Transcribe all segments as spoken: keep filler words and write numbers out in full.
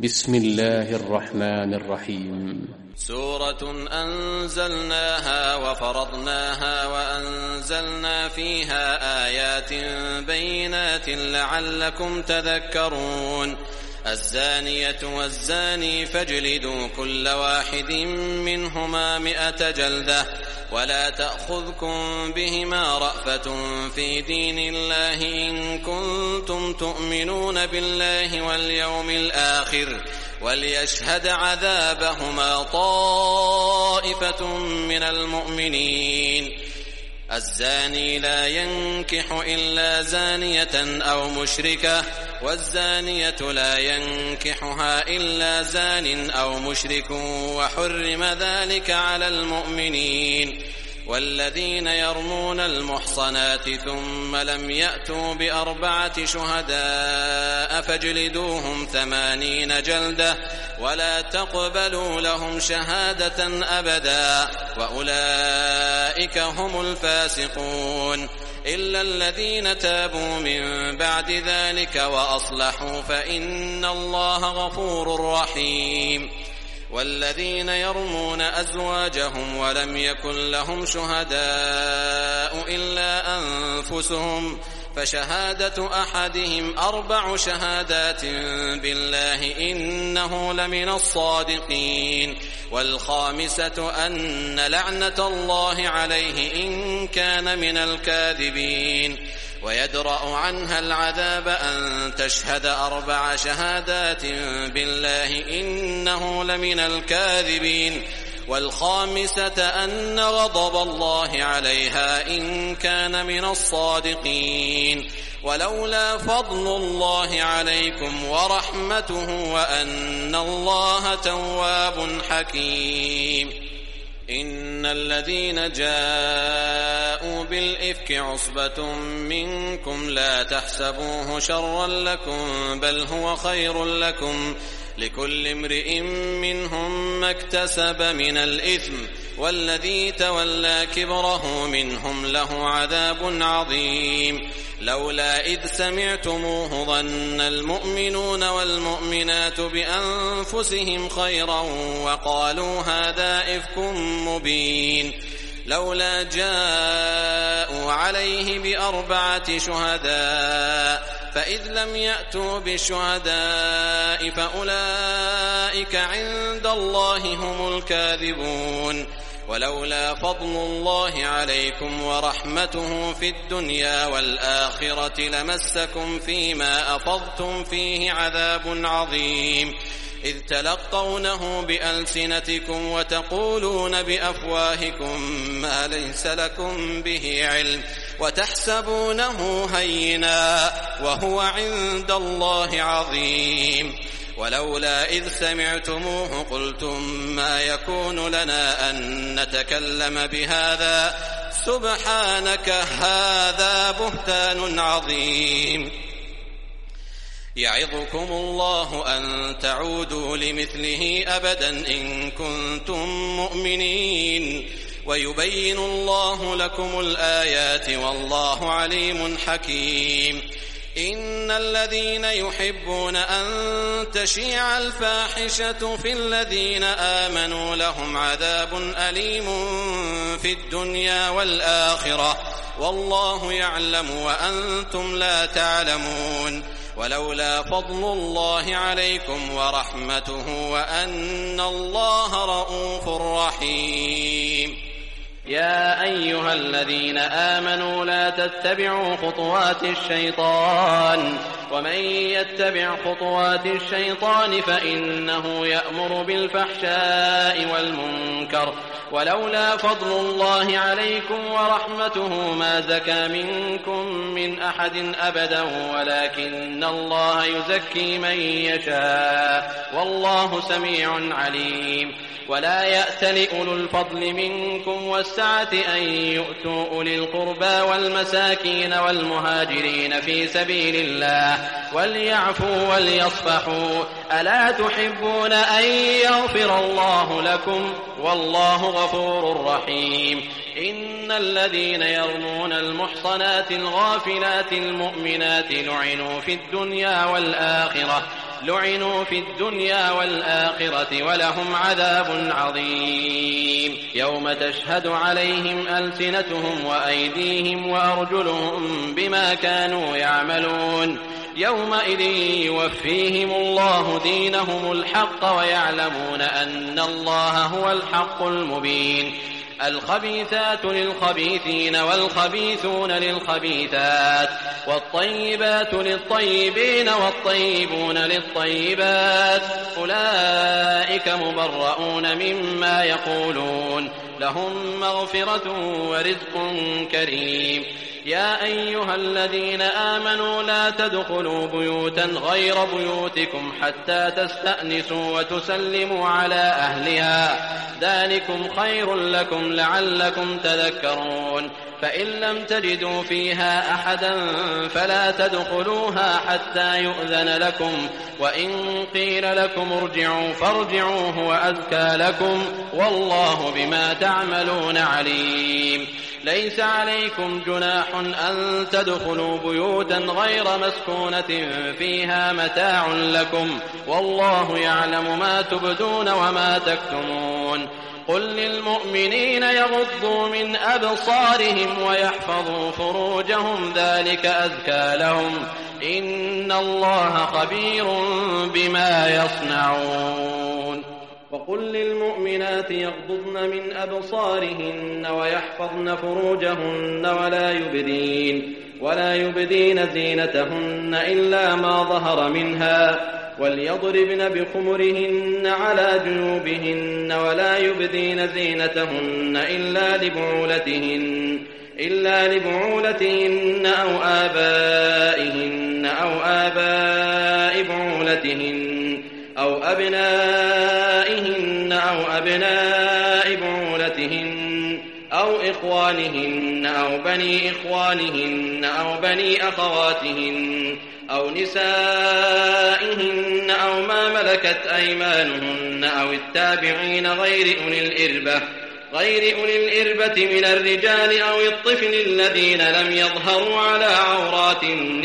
بسم الله الرحمن الرحيم. سورة أنزلناها وفرضناها وأنزلنا فيها آيات بينات لعلكم تذكرون. الزانية والزاني فاجلدوا كل واحد منهما مئة جلدة ولا تأخذكم بهما رأفة في دين الله إن كنتم تؤمنون بالله واليوم الآخر وليشهد عذابهما طائفة من المؤمنين. الزاني لا ينكح إلا زانية أو مشركة والزانية لا ينكحها إلا زان أو مشرك وحرم ذلك على المؤمنين. والذين يرمون المحصنات ثم لم يأتوا بأربعة شهداء فاجلدوهم ثمانين جلدة ولا تقبلوا لهم شهادة أبدا وأولئك هم الفاسقون إلا الذين تابوا من بعد ذلك وأصلحوا فإن الله غفور رحيم. والذين يرمون أزواجهم ولم يكن لهم شهداء إلا أنفسهم فشهادة أحدهم أربع شهادات بالله إنه لمن الصادقين. والخامسة أن لعنة الله عليه إن كان من الكاذبين. ويدرأ عنها العذاب أن تشهد أربع شهادات بالله إنه لمن الكاذبين. والخامسة أن غضب الله عليها إن كان من الصادقين. ولولا فضل الله عليكم ورحمته وأن الله تواب حكيم. إن الذين جاءوا بالإفك عصبة منكم لا تحسبوه شرا لكم بل هو خير لكم لكل امرئ منهم ما اكتسب من الإثم والذي تولى كبره منهم له عذاب عظيم. لولا إذ سمعتموه ظن المؤمنون والمؤمنات بأنفسهم خيرا وقالوا هذا إفك مبين. لولا جاءوا عليه بأربعة شهداء فإذ لم يأتوا بالشهداء فأولئك عند الله هم الكاذبون. ولولا فضل الله عليكم ورحمته في الدنيا والآخرة لمسكم فيما أفضتم فيه عذاب عظيم إذ تلقونه بألسنتكم وتقولون بأفواهكم ما ليس لكم به علم وتحسبونه هينا وهو عند الله عظيم. ولولا إذ سمعتموه قلتم ما يكون لنا أن نتكلم بهذا سبحانك هذا بهتان عظيم. يعظكم الله أن تعودوا لمثله أبدا إن كنتم مؤمنين ويبين الله لكم الآيات والله عليم حكيم. إن الذين يحبون أن تشيع الفاحشة في الذين آمنوا لهم عذاب أليم في الدنيا والآخرة والله يعلم وأنتم لا تعلمون. ولولا فضل الله عليكم ورحمته وأن الله رؤوف رحيم. يا أيها الذين آمنوا لا تتبعوا خطوات الشيطان ومن يتبع خطوات الشيطان فإنه يأمر بالفحشاء والمنكر ولولا فضل الله عليكم ورحمته ما زكى منكم من أحد أبدا ولكن الله يزكي من يشاء والله سميع عليم. ولا يأتل أولو الفضل منكم والسعة أن يؤتوا أولي القربى والمساكين والمهاجرين في سبيل الله وليعفوا وليصفحوا ألا تحبون أن يغفر الله لكم والله غفور رحيم. إن الذين يرمون المحصنات الغافلات المؤمنات لعنوا في الدنيا والآخرة لعنوا في الدنيا والآخرة ولهم عذاب عظيم يوم تشهد عليهم ألسنتهم وأيديهم وأرجلهم بما كانوا يعملون يومئذ يوفيهم الله دينهم الحق ويعلمون أن الله هو الحق المبين الخبيثات للخبيثين والخبيثون للخبيثات والطيبات للطيبين والطيبون للطيبات أولئك مبرؤون مما يقولون لهم مغفرة ورزق كريم يا أيها الذين آمنوا لا تدخلوا بيوتا غير بيوتكم حتى تستأنسوا وتسلموا على أهلها ذلكم خير لكم لعلكم تذكرون فإن لم تجدوا فيها أحدا فلا تدخلوها حتى يؤذن لكم وإن قيل لكم ارجعوا فارجعوا هو أزكى لكم والله بما تعملون عليم ليس عليكم جناح أن تدخلوا بيوتا غير مسكونة فيها متاع لكم والله يعلم ما تبدون وما تكتمون قل للمؤمنين يغضوا من أبصارهم ويحفظوا فروجهم ذلك أزكى لهم إن الله خبير بما يصنعون وقل للمؤمنات يغضضن من أبصارهن ويحفظن فروجهن ولا يبدين ولا يبدين زينتهن إلا ما ظهر منها وليضربن بخمرهن على جنوبهن ولا يبدين زينتهن إلا لبعولتهن إلا لبعولتهن أو آبائهن أو آباء بعولتهن أو أبنائهن أو أبناء بعولتهن أو إخوانهن أو بني إخوانهن أو بني أخواتهن أو نسائهن أو ما ملكت أيمانهن أو التابعين غير أولي الإربة غير أولي الإربة من الرجال أو الطفل الذين لم يظهروا على عورات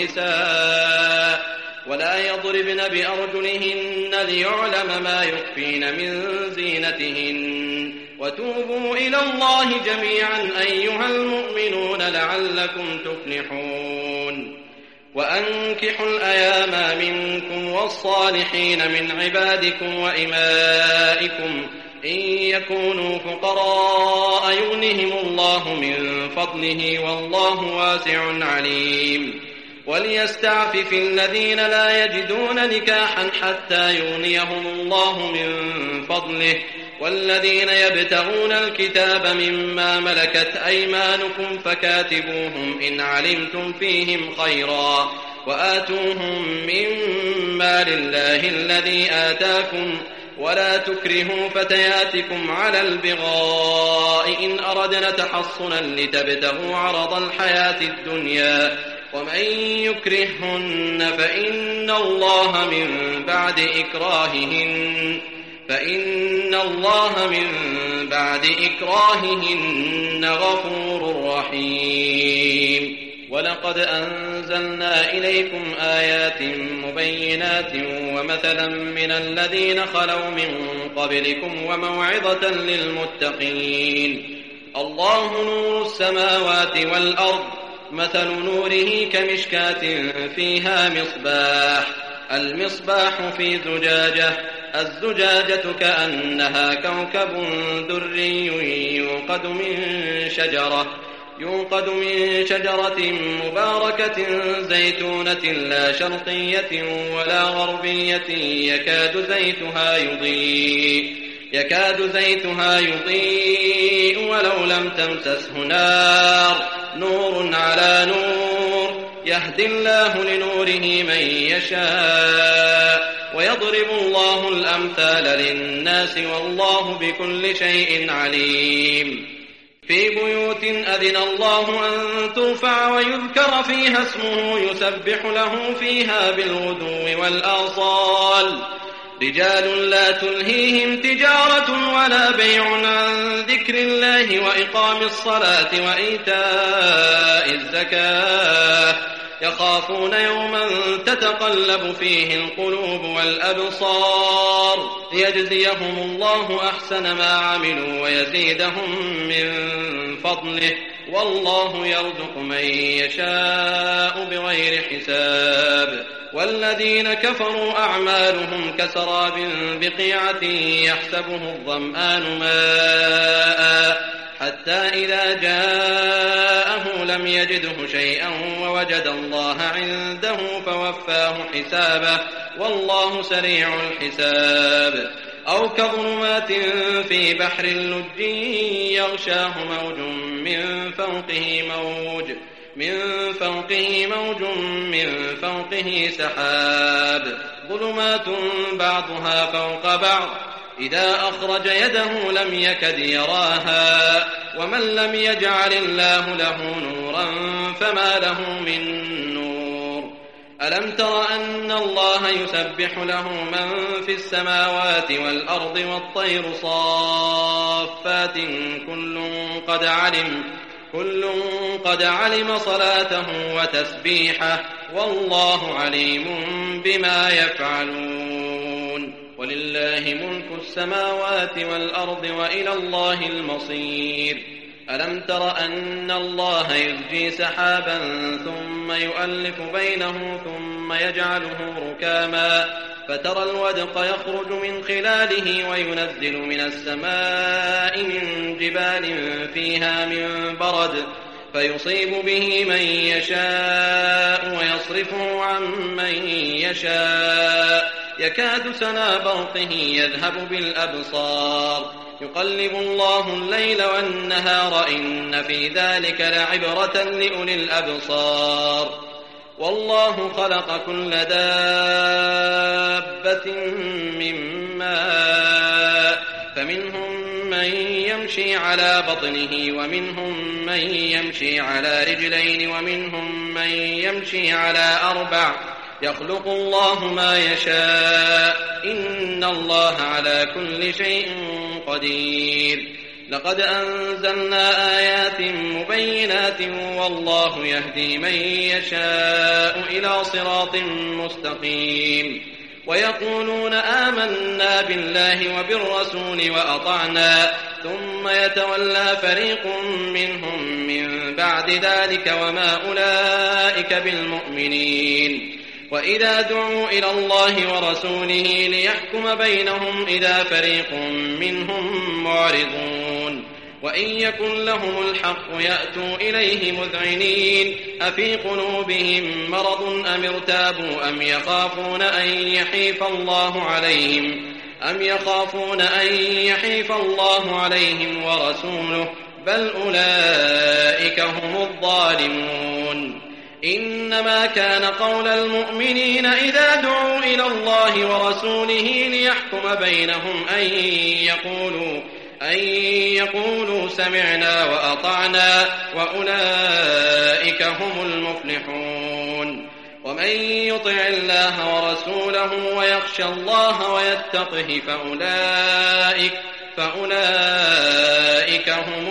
النساء ولا يضربن بأرجلهن ليعلم ما يخفين من زينتهن وتوبوا إلى الله جميعا أيها المؤمنون لعلكم تفلحون وأنكحوا الأيام منكم والصالحين من عبادكم وإمائكم إن يكونوا فقراء يغنهم الله من فضله والله واسع عليم وليستعفف الذين لا يجدون نكاحا حتى يغنيهم الله من فضله والذين يبتغون الكتاب مما ملكت أيمانكم فكاتبوهم إن علمتم فيهم خيرا وآتوهم مما لله الذي آتاكم ولا تكرهوا فتياتكم على البغاء إن أردنا تحصنا لتبتغوا عرض الحياة الدنيا ومن يكرههن فإن الله من بعد إكراههن فإن الله من بعد إكراههن غفور رحيم ولقد أنزلنا إليكم آيات مبينات ومثلا من الذين خلوا من قبلكم وموعظة للمتقين الله نور السماوات والأرض مثل نوره كمشكاة فيها مصباح المصباح في زجاجة الزجاجة كأنها كوكب دري يوقد من شجرة يوقد من شجرة مباركة زيتونة لا شرقية ولا غربية يكاد زيتها يضيء يكاد زيتها يضيء ولو لم تمسسه نار نور على نور يهدي الله لنوره من يشاء ويضرب الله الأمثال للناس والله بكل شيء عليم في بيوت أذن الله أن ترفع ويذكر فيها اسمه يسبح له فيها بالغدو والآصال رجال لا تلهيهم تجارة ولا بيع عن ذكر الله وإقام الصلاة وإيتاء الزكاة يخافون يوما تتقلب فيه القلوب والأبصار ليجزيهم الله أحسن ما عملوا ويزيدهم من فضله والله يرزق من يشاء بغير حساب. والذين كفروا أعمالهم كسراب بقيعة يحسبه الظمآن ماء حتى إذا جاءه لم يجده شيئا ووجد الله عنده فوفاه حسابه والله سريع الحساب. أو كظلمات في بحر لج يغشاه موج من فوقه موج من فوقه موج من فوقه سحاب ظلمات بعضها فوق بعض إذا أخرج يده لم يكد يراها ومن لم يجعل الله له نورا فما له من نور. ألم تر أن الله يسبح له من في السماوات والأرض والطير صافات كل قد علم كل قد علم صلاته وتسبيحه والله عليم بما يفعلون. ولله ملك السماوات والأرض وإلى الله المصير. ألم تر أن الله يزجي سحابا ثم يؤلف بينه ثم يجعله ركاما فترى الودق يخرج من خلاله وينزل من السماء من جبال فيها من برد فيصيب به من يشاء ويصرفه عن من يشاء يكاد سنا برقه يذهب بالأبصار يقلب الله الليل والنهار إن في ذلك لعبرة لأولي الأبصار. والله خلق كل دابة من ماء فمنهم من يمشي على بطنه ومنهم من يمشي على رجلين ومنهم من يمشي على أربع يخلق الله ما يشاء إن الله على كل شيء قدير. لقد أنزلنا آيات مبينات والله يهدي من يشاء إلى صراط مستقيم. ويقولون آمنا بالله وبالرسول وأطعنا ثم يتولى فريق منهم من بعد ذلك وما أولئك بالمؤمنين. وإذا دعوا إلى الله ورسوله ليحكم بينهم إذا فريق منهم معرضون. وإن يكن لهم الحق يأتوا إليه مذعنين أفي قلوبهم مرض أم ارتابوا أم يخافون أن يحيف الله عليهم أم يخافون أن يحيف الله عليهم ورسوله بل أولئك هم الظالمون. إنما كان قول المؤمنين إذا دعوا إلى الله ورسوله ليحكم بينهم أن يقولوا أن يقولوا سمعنا وأطعنا وأولئك هم المفلحون. ومن يطع الله ورسوله ويخشى الله ويتقه فأولئك فأولئك هم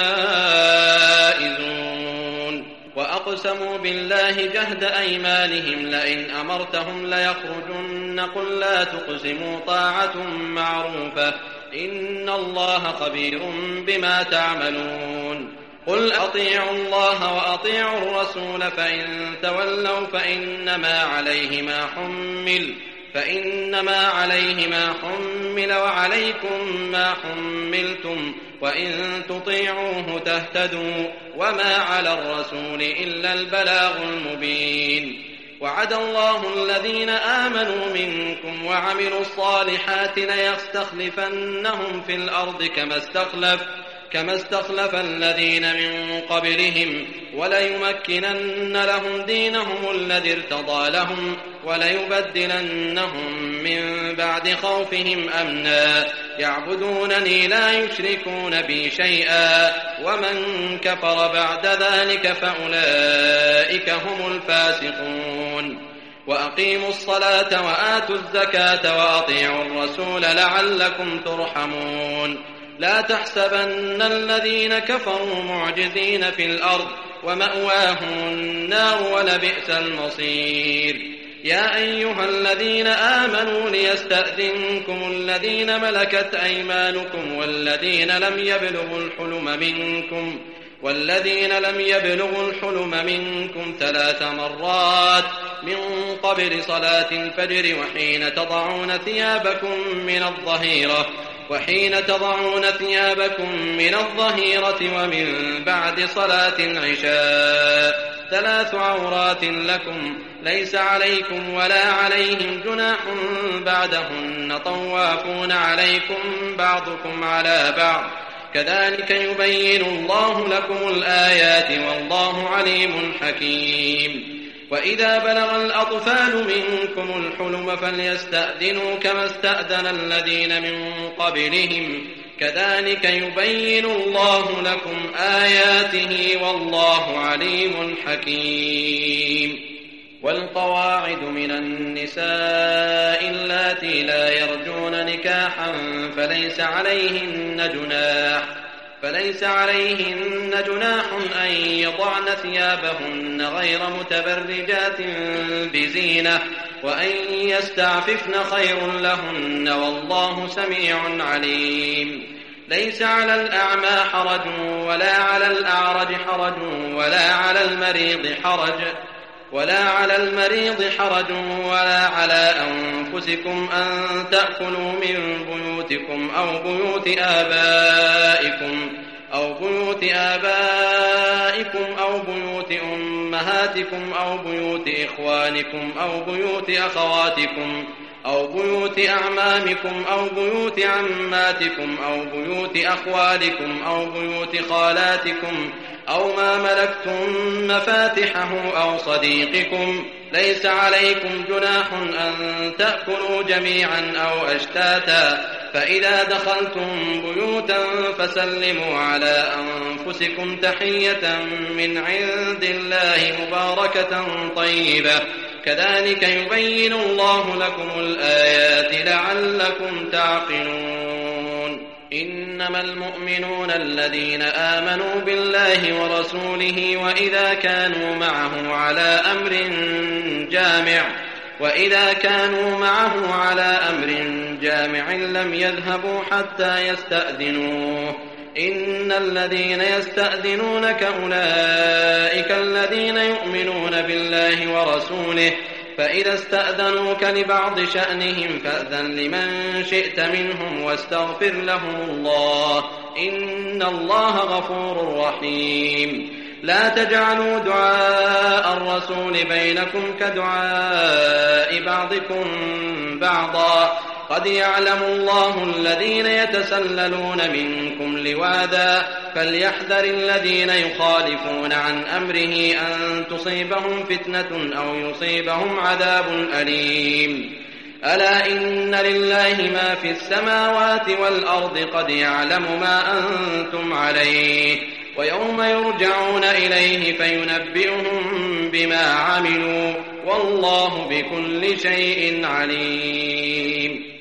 الفائزون. وأقسموا بالله جهد أيمانهم لئن أمرتهم ليخرجن قل لا تقسموا طاعة معروفة إن الله خبير بما تعملون. قل أطيعوا الله وأطيعوا الرسول فإن تولوا فإنما عليه ما حمل فإنما عليه ما حمل وعليكم ما حملتم وإن تطيعوه تهتدوا وما على الرسول إلا البلاغ المبين. وعد الله الذين آمنوا منكم وعملوا الصالحات ليستخلفنهم في الأرض كما استخلف كما استخلف الذين من قبلهم وليمكنن لهم دينهم الذي ارتضى لهم وليبدلنهم من بعد خوفهم أمنا يعبدونني لا يشركون بي شيئا ومن كفر بعد ذلك فأولئك هم الفاسقون. وأقيموا الصلاة وآتوا الزكاة وأطيعوا الرسول لعلكم ترحمون. لا تحسبن الذين كفروا معجزين في الأرض ومأواهم النار ولبئس المصير. يا أيها الذين آمنوا ليستأذنكم الذين ملكت أيمانكم والذين لم يبلغوا الحلم منكم والذين لم يبلغوا الحلم منكم ثلاث مرات من قبل صلاة الفجر وحين تضعون ثيابكم من الظهيرة وحين تضعون ثيابكم من الظهيرة ومن بعد صلاة العشاء ثلاث عورات لكم ليس عليكم ولا عليهم جناح بعدهن طوافون عليكم بعضكم على بعض كذلك يبين الله لكم الآيات والله عليم حكيم. وإذا بلغ الأطفال منكم الحلم فليستأذنوا كما استأذن الذين من قبلهم كذلك يبين الله لكم آياته والله عليم حكيم. والقواعد من النساء اللاتي لا يرجون نكاحا فليس عليهن جناح فليس عليهن جناح أن يضعن ثيابهن غير متبرجات بزينة وأن يستعففن خير لهن والله سميع عليم. ليس على الأعمى حرج ولا على الأعرج حرج ولا على المريض حرج ولا على المريض حرج ولا على أنفسكم أن تأكلوا من بيوتكم أو بيوت آبائكم أو بيوت آبائكم أو بيوت أمهاتكم أو بيوت إخوانكم أو بيوت أخواتكم أو بيوت أعمامكم أو بيوت عماتكم أو بيوت أخوالكم أو بيوت خالاتكم أو ما ملكتم مفاتحه أو صديقكم. ليس عليكم جناح أن تأكلوا جميعا أو أشتاتا فإذا دخلتم بيوتا فسلموا على أنفسكم تحية من عند الله مباركة طيبة كذلك يبين الله لكم الآيات لعلكم تعقلون. إنما المؤمنون الذين آمنوا بالله ورسوله وإذا كانوا معه على أمر جامع وإذا كانوا معه على أمر جامع لم يذهبوا حتى يستأذنوه. إن الذين يستأذنونك أولئك الذين يؤمنون بالله ورسوله فإذا استأذنوك لبعض شأنهم فأذن لمن شئت منهم واستغفر لهم الله إن الله غفور رحيم. لا تجعلوا دعاء الرسول بينكم كدعاء بعضكم بعضا قد يعلم الله الذين يتسللون منكم لواذا فليحذر الذين يخالفون عن أمره أن تصيبهم فتنة أو يصيبهم عذاب أليم. ألا إن لله ما في السماوات والأرض قد يعلم ما أنتم عليه ويوم يرجعون إليه فينبئهم بما عملوا والله بكل شيء عليم.